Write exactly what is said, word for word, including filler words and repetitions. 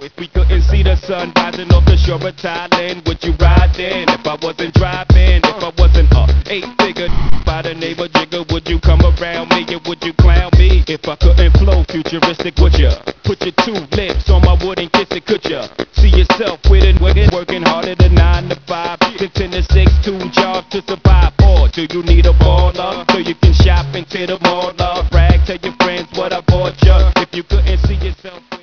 If we couldn't see the sun rising off the shore of Thailand, would you ride then? If I wasn't driving, if I wasn't a eight-figure by the name of Jigga, would you come around me and would you clown me? If I couldn't flow futuristic, would ya? Put your two lips on my wood and kiss it, could ya? See yourself with it, working harder than nine to five, six ten to six, two jobs to survive. Or do you need a baller so you can shop into the mall? Brag, tell your friends what I bought ya. If you couldn't see yourself